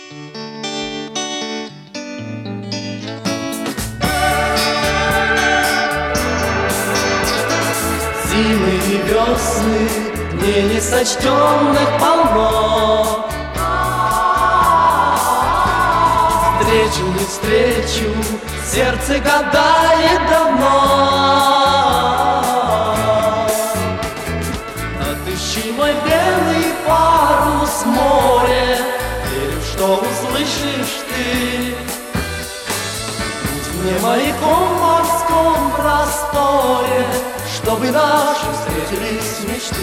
Зимы и весны дней несочтенных полно. Встречу, не встречу, сердце гадает давно. Отыщи мой белый парус, море, верю, что услышишь ты. Будь мне маяком в морском просторе, чтобы наши встретились мечты.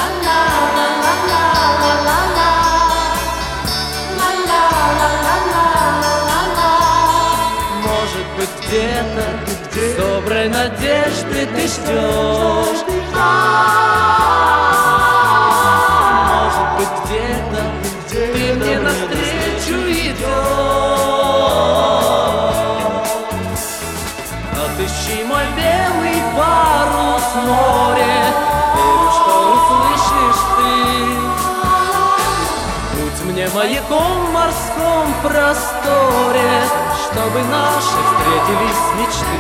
Может быть, где-то с доброй надежды ты ждешь. Может быть, где-то ты мне навстречу идешь. Отыщи мой белый парус, море, верю, что услышишь ты. Будь мне маяком в морском просторе, чтобы наши встретились мечты.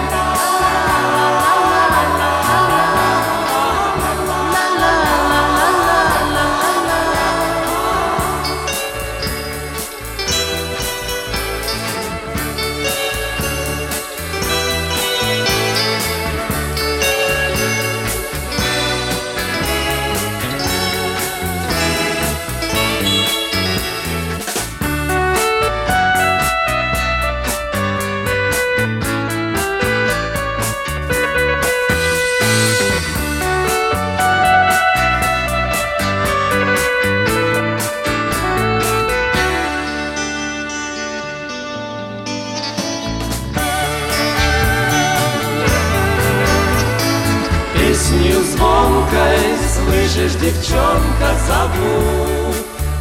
Песнью звонкой слышишь, девчонка, зову.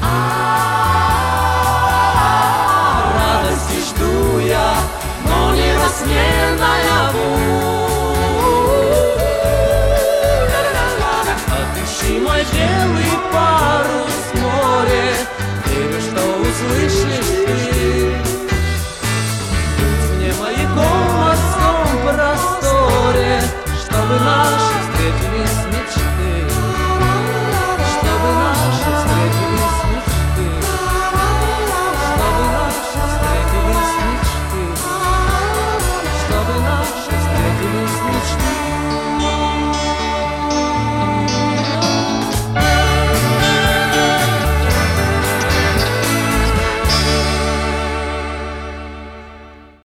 Радости жду я, но не во сне наяву. Отыщи мой белый парус, море, верю, что услышишь ты.